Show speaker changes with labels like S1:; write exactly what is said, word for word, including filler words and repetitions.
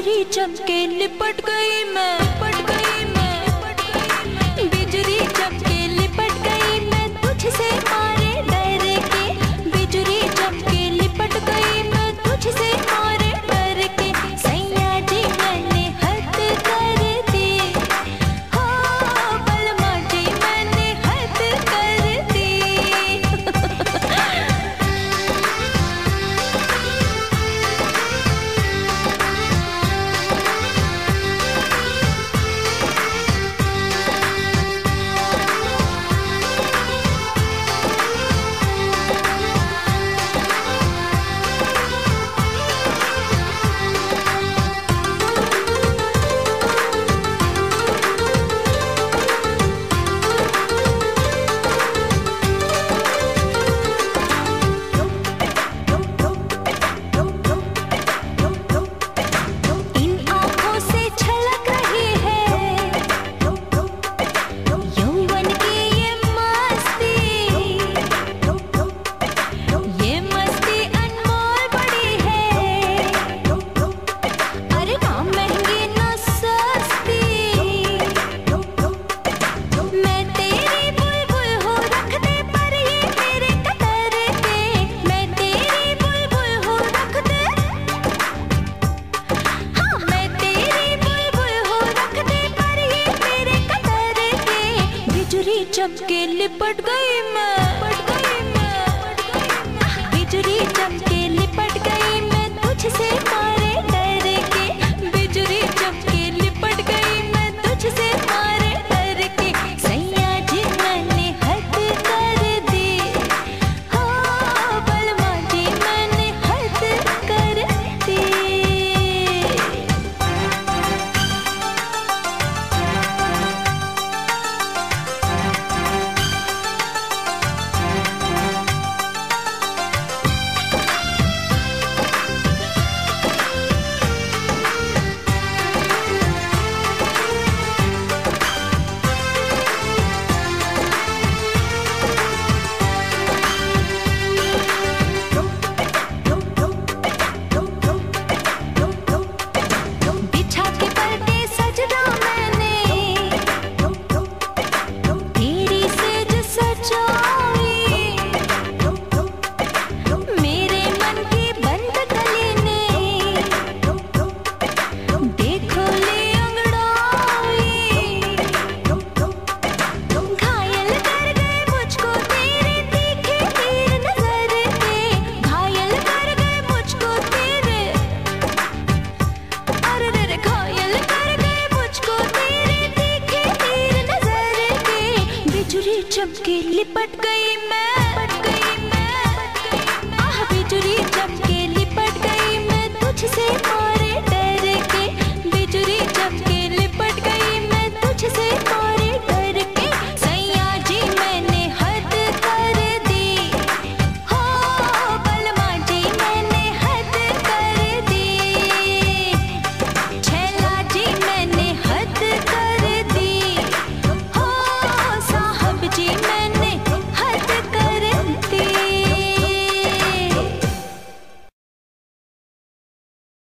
S1: बिजली चमके लिपट गई मैं, लिपट गई मैं, बिजली चमके लिपट गई मैं तुझसे मारे डर के, बिजली चमके लिपट गई मैं तुझसे मारे डर के। सैया जी मैंने हद कर दी, हो बलमा जी मैंने हद कर दी। चमके लिपट गई मैं, लिपट गई मैं, बिजली चमके लिपट गई मैं तुझसे मारे डर के, बिजली चमके लिपट गई मैं तुझसे मारे डर के। सैया जी मैंने हद कर दी, हो बलमा जी मैंने हद कर दी। चमके लिपट गई मैं, लिपट गई मैं, आह बिजली चमके लिपट गई मैं तुझसे।